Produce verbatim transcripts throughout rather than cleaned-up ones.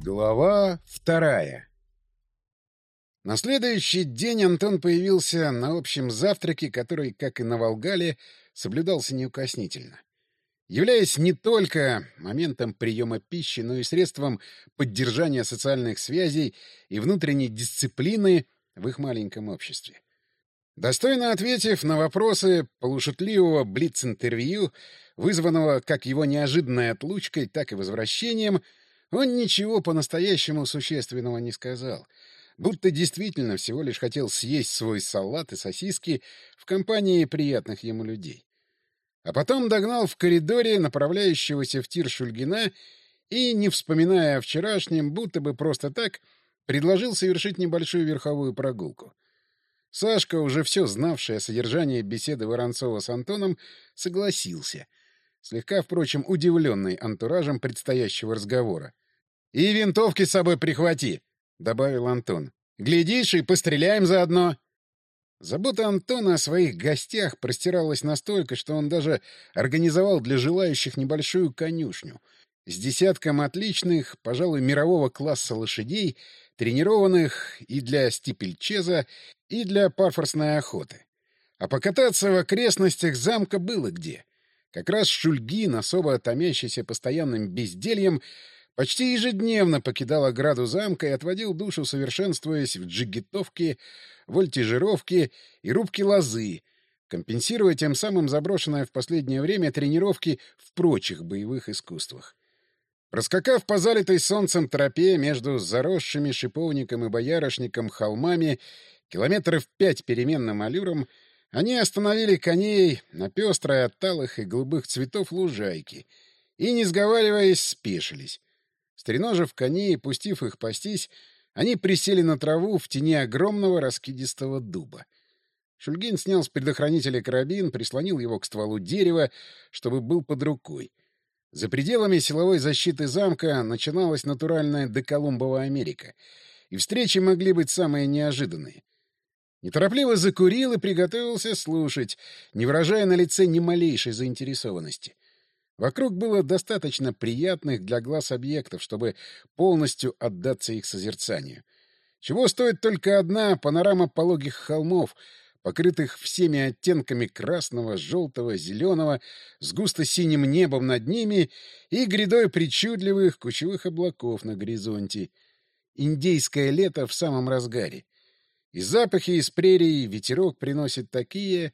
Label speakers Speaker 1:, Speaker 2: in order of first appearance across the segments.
Speaker 1: Глава вторая. На следующий день Антон появился на общем завтраке, который, как и на Волгале, соблюдался неукоснительно, являясь не только моментом приема пищи, но и средством поддержания социальных связей и внутренней дисциплины в их маленьком обществе. Достойно ответив на вопросы полушутливого блиц-интервью, вызванного как его неожиданной отлучкой, так и возвращением, он ничего по-настоящему существенного не сказал, будто действительно всего лишь хотел съесть свой салат и сосиски в компании приятных ему людей. А потом догнал в коридоре направляющегося в тир Шульгина и, не вспоминая о вчерашнем, будто бы просто так, предложил совершить небольшую верховую прогулку. Сашка, уже все знавший о содержании беседы Воронцова с Антоном, согласился, слегка, впрочем, удивленный антуражем предстоящего разговора. — И винтовки с собой прихвати, — добавил Антон. — Глядишь, и постреляем заодно. Забота Антона о своих гостях простиралась настолько, что он даже организовал для желающих небольшую конюшню с десятком отличных, пожалуй, мирового класса лошадей, тренированных и для стипельчеза, и для пафосной охоты. А покататься в окрестностях замка было где. Как раз Шульгин, особо томящийся постоянным бездельем, почти ежедневно покидал ограду замка и отводил душу, совершенствуясь в джигитовке, вольтижировке и рубке лозы, компенсируя тем самым заброшенное в последнее время тренировки в прочих боевых искусствах. Проскакав по залитой солнцем тропе между заросшими шиповником и боярышником холмами километров пять переменным аллюром, они остановили коней на пестрой от талых и голубых цветов лужайке и, не сговариваясь, спешились. Стреножив коней и пустив их пастись, они присели на траву в тени огромного раскидистого дуба. Шульгин снял с предохранителя карабин, прислонил его к стволу дерева, чтобы был под рукой. За пределами силовой защиты замка начиналась натуральная доколумбова Америка, и встречи могли быть самые неожиданные. Неторопливо закурил и приготовился слушать, не выражая на лице ни малейшей заинтересованности. Вокруг было достаточно приятных для глаз объектов, чтобы полностью отдаться их созерцанию. Чего стоит только одна панорама пологих холмов, покрытых всеми оттенками красного, желтого, зеленого, с густо-синим небом над ними и грядой причудливых кучевых облаков на горизонте. Индейское лето в самом разгаре. И запахи из прерий ветерок приносит такие...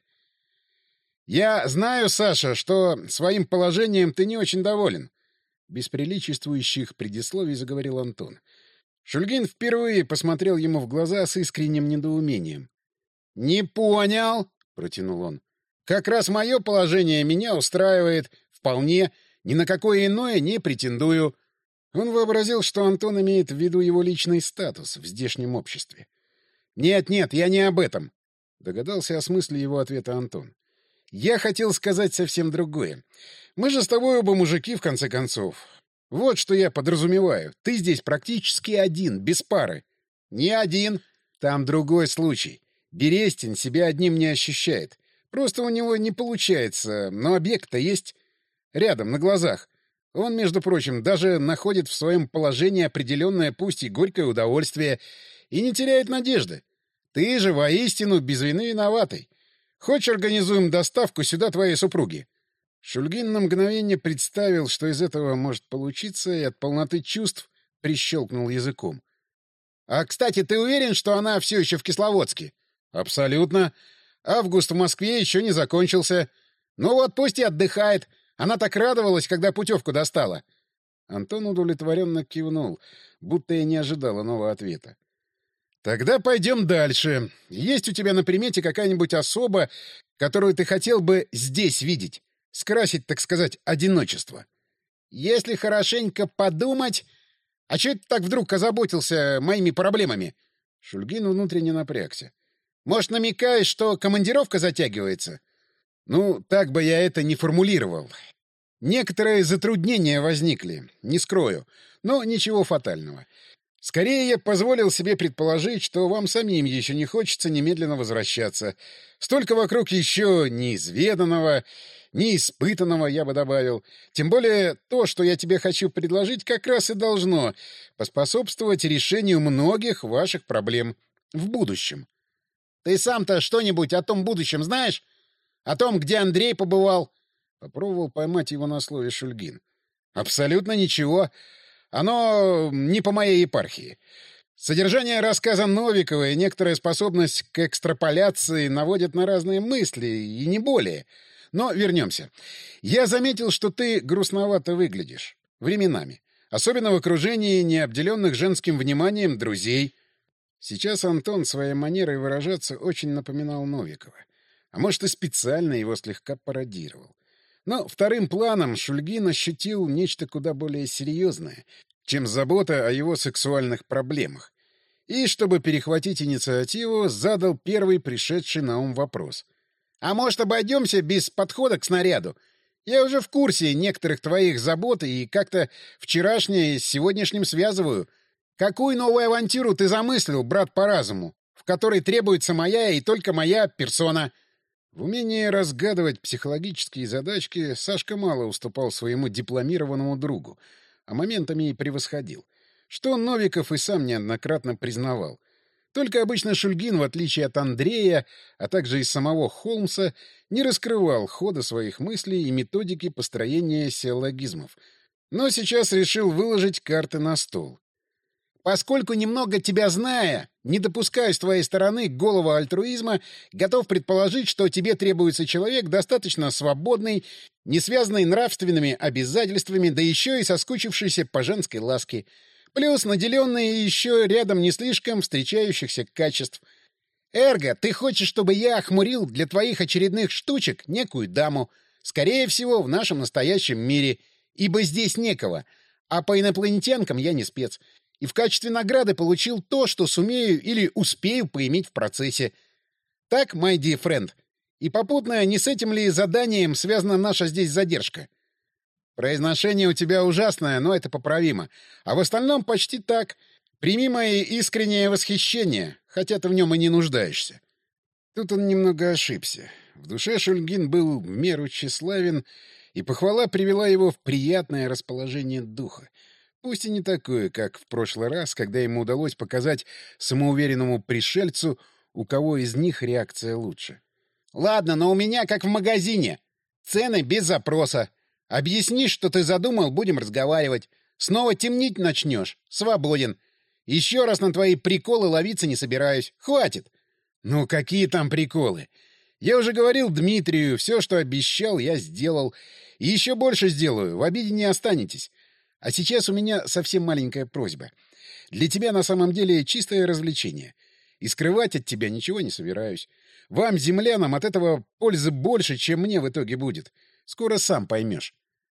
Speaker 1: «Я знаю, Саша, что своим положением ты не очень доволен», — без приличествующих предисловий заговорил Антон. Шульгин впервые посмотрел ему в глаза с искренним недоумением. «Не понял», — протянул он. «Как раз мое положение меня устраивает. Вполне. Ни на какое иное не претендую». Он вообразил, что Антон имеет в виду его личный статус в здешнем обществе. «Нет-нет, я не об этом», — догадался о смысле его ответа Антон. «Я хотел сказать совсем другое. Мы же с тобой оба мужики, в конце концов. Вот что я подразумеваю. Ты здесь практически один, без пары». «Не один. Там другой случай. Берестин себя одним не ощущает. Просто у него не получается, но объект-то есть рядом, на глазах. Он, между прочим, даже находит в своем положении определенное, пусть и горькое удовольствие, и не теряет надежды. Ты же воистину без вины виноватый. Хочешь, организуем доставку сюда твоей супруги?» Шульгин на мгновение представил, что из этого может получиться, и от полноты чувств прищелкнул языком. «А, кстати, ты уверен, что она все еще в Кисловодске?» «Абсолютно. Август в Москве еще не закончился. Ну вот пусть и отдыхает. Она так радовалась, когда путевку достала». Антон удовлетворенно кивнул, будто и не ожидал иного ответа. «Тогда пойдем дальше. Есть у тебя на примете какая-нибудь особа, которую ты хотел бы здесь видеть? Скрасить, так сказать, одиночество?» «Если хорошенько подумать... А чё ты так вдруг озаботился моими проблемами?» Шульгин внутренне напрягся. «Может, намекаешь, что командировка затягивается?» «Ну, так бы я это не формулировал. Некоторые затруднения возникли, не скрою, но ничего фатального. Скорее, я позволил себе предположить, что вам самим еще не хочется немедленно возвращаться. Столько вокруг еще неизведанного, неиспытанного, я бы добавил. Тем более то, что я тебе хочу предложить, как раз и должно поспособствовать решению многих ваших проблем в будущем. Ты сам-то что-нибудь о том будущем знаешь? О том, где Андрей побывал? Попробовал поймать его на слове Шульгин. Абсолютно ничего. Оно не по моей епархии. Содержание рассказа Новикова и некоторая способность к экстраполяции наводят на разные мысли, и не более. Но вернемся. Я заметил, что ты грустновато выглядишь. Временами. Особенно в окружении необделенных женским вниманием друзей. Сейчас Антон своей манерой выражаться очень напоминал Новикова. А может, и специально его слегка пародировал. Но вторым планом Шульгин ощутил нечто куда более серьезное, чем забота о его сексуальных проблемах. И, чтобы перехватить инициативу, задал первый пришедший на ум вопрос. «А может, обойдемся без подхода к снаряду? Я уже в курсе некоторых твоих забот и как-то вчерашнее с сегодняшним связываю. Какую новую авантюру ты замыслил, брат по разуму, в которой требуется моя и только моя персона?» В умении разгадывать психологические задачки Сашка мало уступал своему дипломированному другу, а моментами и превосходил, что Новиков и сам неоднократно признавал. Только обычно Шульгин, в отличие от Андрея, а также и самого Холмса, не раскрывал хода своих мыслей и методики построения силлогизмов, но сейчас решил выложить карты на стол. Поскольку, немного тебя зная, не допускаю с твоей стороны голого альтруизма, готов предположить, что тебе требуется человек достаточно свободный, не связанный нравственными обязательствами, да еще и соскучившийся по женской ласке, плюс наделенный еще рядом не слишком встречающихся качеств. Эрго, ты хочешь, чтобы я охмурил для твоих очередных штучек некую даму, скорее всего, в нашем настоящем мире, ибо здесь некого, а по инопланетянкам я не спец. И в качестве награды получил то, что сумею или успею поиметь в процессе. Так, my dear friend? И попутно, не с этим ли заданием связана наша здесь задержка? Произношение у тебя ужасное, но это поправимо. А в остальном почти так. Прими мои искреннее восхищение, хотя ты в нем и не нуждаешься. Тут он немного ошибся. В душе Шульгин был в меру тщеславен, и похвала привела его в приятное расположение духа. Пусть и не такое, как в прошлый раз, когда ему удалось показать самоуверенному пришельцу, у кого из них реакция лучше. «Ладно, но у меня как в магазине. Цены без запроса. Объяснишь, что ты задумал, будем разговаривать. Снова темнить начнешь. Свободен. Еще раз на твои приколы ловиться не собираюсь. Хватит!» «Ну, какие там приколы? Я уже говорил Дмитрию, все, что обещал, я сделал. И еще больше сделаю, в обиде не останетесь. А сейчас у меня совсем маленькая просьба. Для тебя на самом деле чистое развлечение. И скрывать от тебя ничего не собираюсь. Вам, землянам, от этого пользы больше, чем мне в итоге будет. Скоро сам поймешь».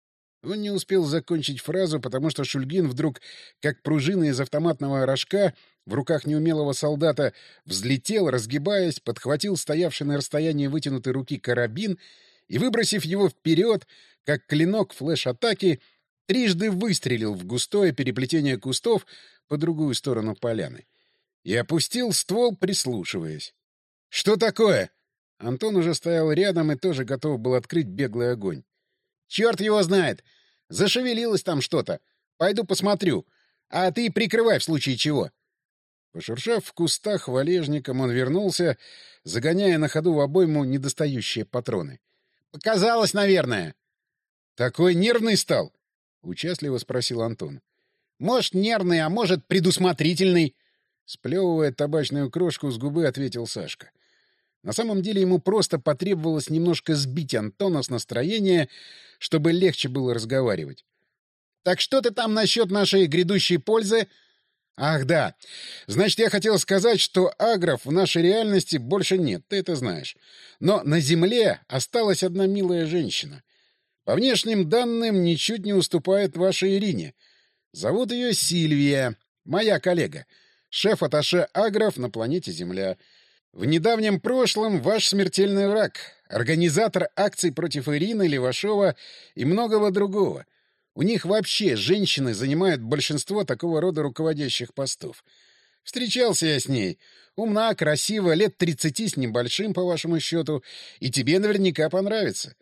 Speaker 1: Он не успел закончить фразу, потому что Шульгин вдруг, как пружина из автоматного рожка, в руках неумелого солдата, взлетел, разгибаясь, подхватил стоявший на расстоянии вытянутой руки карабин и, выбросив его вперед, как клинок флеш-атаки, трижды выстрелил в густое переплетение кустов по другую сторону поляны. И опустил ствол, прислушиваясь. «Что такое?» Антон уже стоял рядом и тоже готов был открыть беглый огонь. «Черт его знает! Зашевелилось там что-то. Пойду посмотрю. А ты прикрывай в случае чего». Пошуршав в кустах валежником, он вернулся, загоняя на ходу в обойму недостающие патроны. «Показалось, наверное». «Такой нервный стал?» — участливо спросил Антон. «Может, нервный, а может, предусмотрительный?» Сплевывая табачную крошку с губы, ответил Сашка. На самом деле ему просто потребовалось немножко сбить Антона с настроения, чтобы легче было разговаривать. «Так что ты там насчет нашей грядущей пользы?» «Ах, да. Значит, я хотел сказать, что агров в нашей реальности больше нет, ты это знаешь. Но на Земле осталась одна милая женщина. По внешним данным, ничуть не уступает вашей Ирине. Зовут ее Сильвия, моя коллега, шеф-атташе агров на планете Земля. В недавнем прошлом ваш смертельный враг, организатор акций против Ирины, Левашова и многого другого. У них вообще женщины занимают большинство такого рода руководящих постов. Встречался я с ней. Умна, красива, лет тридцати с небольшим, по вашему счету, и тебе наверняка понравится.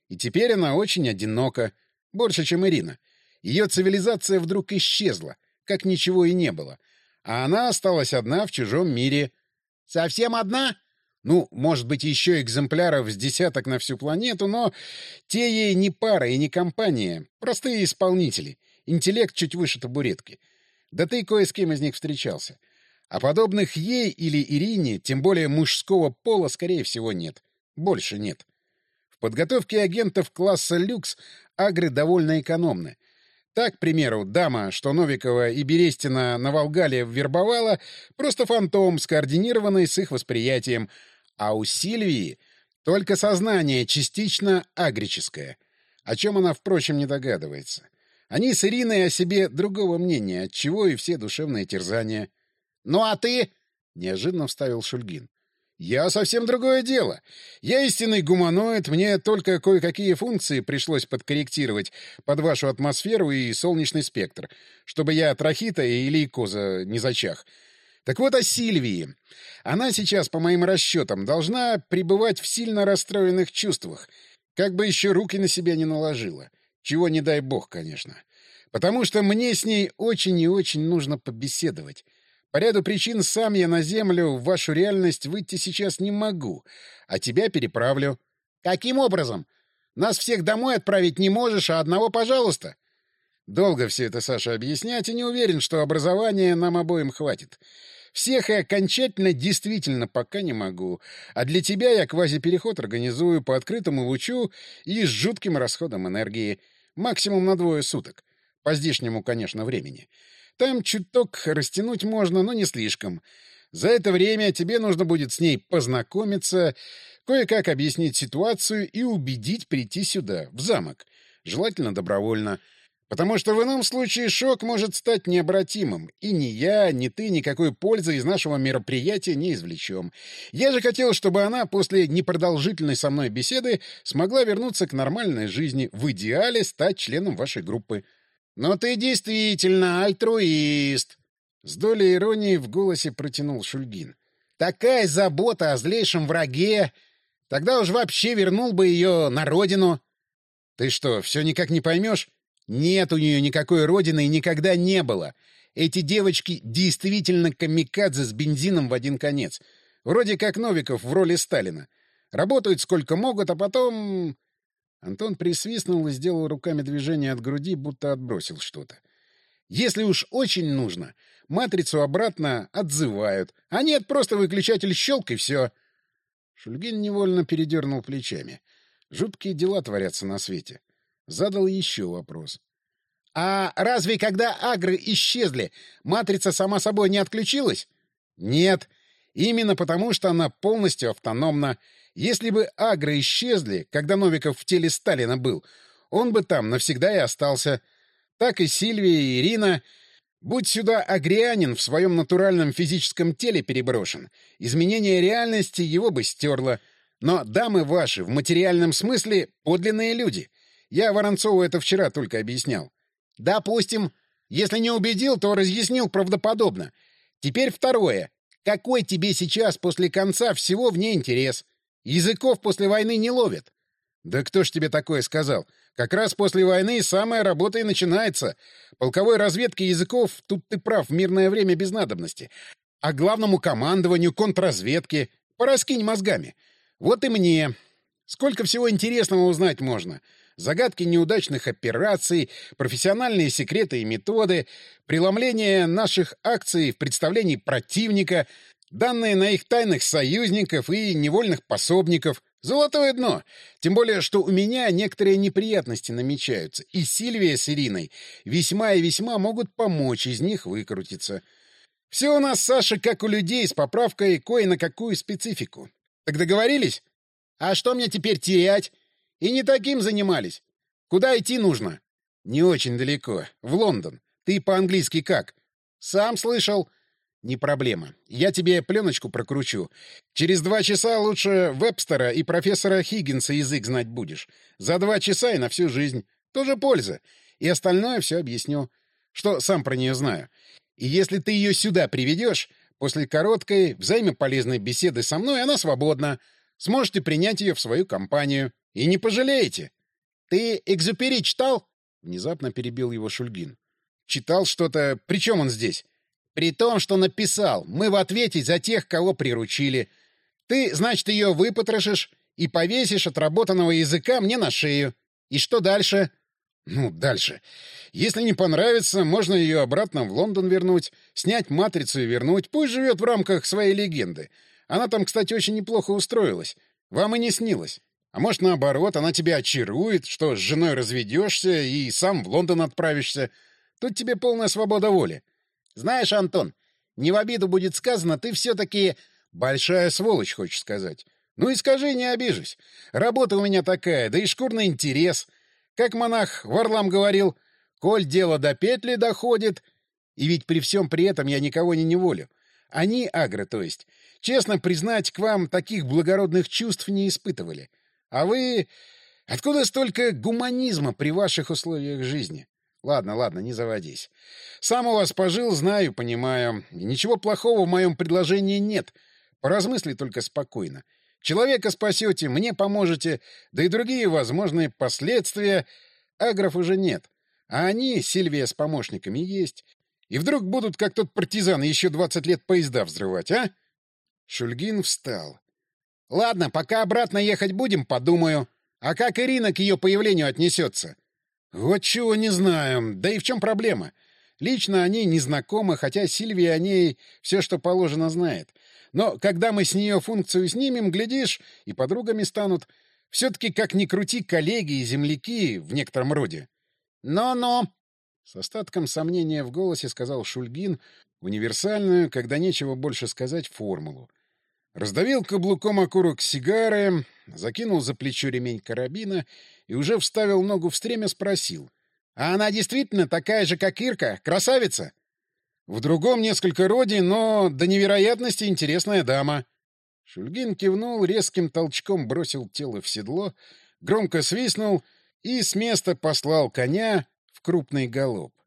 Speaker 1: И теперь она очень одинока, больше, чем Ирина. Ее цивилизация вдруг исчезла, как ничего и не было. А она осталась одна в чужом мире. Совсем одна? Ну, может быть, еще экземпляров с десяток на всю планету, но те ей не пара и не компания. Простые исполнители. Интеллект чуть выше табуретки. Да ты кое с кем из них встречался. А подобных ей или Ирине, тем более мужского пола, скорее всего, нет. Больше нет. В подготовке агентов класса люкс агры довольно экономны. Так, к примеру, дама, что Новикова и Берестина на Волгале вербовала, просто фантом, скоординированный с их восприятием. А у Сильвии только сознание частично агрическое, о чем она, впрочем, не догадывается. Они с Ириной о себе другого мнения, отчего и все душевные терзания. — Ну а ты? — неожиданно вставил Шульгин. — Я совсем другое дело. Я истинный гуманоид, мне только кое-какие функции пришлось подкорректировать под вашу атмосферу и солнечный спектр, чтобы я от рахита и лейкоза не зачах. Так вот о Сильвии. Она сейчас, по моим расчетам, должна пребывать в сильно расстроенных чувствах, как бы еще руки на себя не наложила. Чего не дай бог, конечно. Потому что мне с ней очень и очень нужно побеседовать. По ряду причин сам я на Землю, в вашу реальность, выйти сейчас не могу, а тебя переправлю. — Каким образом? Нас всех домой отправить не можешь, а одного, пожалуйста? Долго все это, Саша, объяснять, и не уверен, что образования нам обоим хватит. Всех и окончательно действительно пока не могу, а для тебя я квазипереход организую по открытому лучу и с жутким расходом энергии. Максимум на двое суток. По здешнему, конечно, времени. Там чуток растянуть можно, но не слишком. За это время тебе нужно будет с ней познакомиться, кое-как объяснить ситуацию и убедить прийти сюда, в замок. Желательно добровольно. Потому что в ином случае шок может стать необратимым. И ни я, ни ты никакой пользы из нашего мероприятия не извлечем. Я же хотел, чтобы она после непродолжительной со мной беседы смогла вернуться к нормальной жизни, в идеале стать членом вашей группы. «Но ты действительно альтруист!» С долей иронии в голосе протянул Шульгин. «Такая забота о злейшем враге! Тогда уж вообще вернул бы ее на родину!» «Ты что, все никак не поймешь? Нет у нее никакой родины и никогда не было. Эти девочки действительно камикадзе с бензином в один конец. Вроде как Новиков в роли Сталина. Работают сколько могут, а потом...» Антон присвистнул и сделал руками движение от груди, будто отбросил что-то. «Если уж очень нужно, матрицу обратно отзывают. А нет, просто выключатель щелк и все». Шульгин невольно передернул плечами. Жуткие дела творятся на свете. Задал еще вопрос. «А разве когда агры исчезли, матрица сама собой не отключилась?» «Нет. Именно потому, что она полностью автономна. Если бы агры исчезли, когда Новиков в теле Сталина был, он бы там навсегда и остался. Так и Сильвия, и Ирина. Будь сюда агрианин в своем натуральном физическом теле переброшен, изменение реальности его бы стерло. Но дамы ваши в материальном смысле подлинные люди. Я Воронцову это вчера только объяснял». «Допустим. Если не убедил, то разъяснил правдоподобно. Теперь второе. Какой тебе сейчас после конца всего в ней интерес? Языков после войны не ловят». «Да кто ж тебе такое сказал? Как раз после войны самая работа и начинается. Полковой разведке языков, тут ты прав, в мирное время без надобности. А главному командованию, контрразведке пораскинь мозгами. Вот и мне. Сколько всего интересного узнать можно. Загадки неудачных операций, профессиональные секреты и методы, преломление наших акций в представлении противника, данные на их тайных союзников и невольных пособников. Золотое дно. Тем более, что у меня некоторые неприятности намечаются, и Сильвия с Ириной весьма и весьма могут помочь из них выкрутиться. Все у нас, Саша, как у людей, с поправкой кое на какую специфику. Так договорились? А что мне теперь терять? И не таким занимались. Куда идти нужно? Не очень далеко. В Лондон. Ты по-английски как? Сам слышал. Не проблема. Я тебе пленочку прокручу. Через два часа лучше Вебстера и профессора Хиггинса язык знать будешь. За два часа и на всю жизнь. Тоже польза. И остальное все объясню. Что сам про нее знаю. И если ты ее сюда приведешь, после короткой, взаимополезной беседы со мной она свободна. Сможете принять ее в свою компанию. И не пожалеете. Ты «Экзюпери» читал? — внезапно перебил его Шульгин. — Читал что-то. При чем он здесь? — При том, что написал. Мы в ответе за тех, кого приручили. Ты, значит, ее выпотрошишь и повесишь отработанного языка мне на шею. И что дальше? — Ну, дальше. Если не понравится, можно ее обратно в Лондон вернуть, снять «Матрицу» и вернуть. Пусть живет в рамках своей легенды. Она там, кстати, очень неплохо устроилась. Вам и не снилось. А может, наоборот, она тебя очарует, что с женой разведешься и сам в Лондон отправишься. Тут тебе полная свобода воли. Знаешь, Антон, не в обиду будет сказано, ты все-таки большая сволочь, хочешь сказать. Ну и скажи, не обижусь. Работа у меня такая, да и шкурный интерес. Как монах Варлам говорил, коль дело до петли доходит... И ведь при всем при этом я никого не неволю. Они, агро, то есть, честно признать, к вам таких благородных чувств не испытывали. А вы... Откуда столько гуманизма при ваших условиях жизни? Ладно, ладно, не заводись. Сам у вас пожил, знаю, понимаю. И ничего плохого в моем предложении нет. Поразмысли только спокойно. Человека спасете, мне поможете, да и другие возможные последствия. Агров уже нет. А они, Сильвия с помощниками, есть. И вдруг будут, как тот партизан, еще двадцать лет поезда взрывать, а? Шульгин встал. Ладно, пока обратно ехать будем, подумаю. А как Ирина к ее появлению отнесется? Вот чего не знаю. Да и в чем проблема? Лично они не знакомы, хотя Сильвия о ней все, что положено, знает. Но когда мы с нее функцию снимем, глядишь, и подругами станут. Все-таки, как ни крути, коллеги и земляки в некотором роде. Но-но! С остатком сомнения в голосе сказал Шульгин универсальную, когда нечего больше сказать, формулу. Раздавил каблуком окурок сигары, закинул за плечо ремень карабина и уже вставил ногу в стремя, спросил. — А она действительно такая же, как Ирка? Красавица? — В другом несколько роде, но до невероятности интересная дама. Шульгин кивнул, резким толчком бросил тело в седло, громко свистнул и с места послал коня в крупный галоп.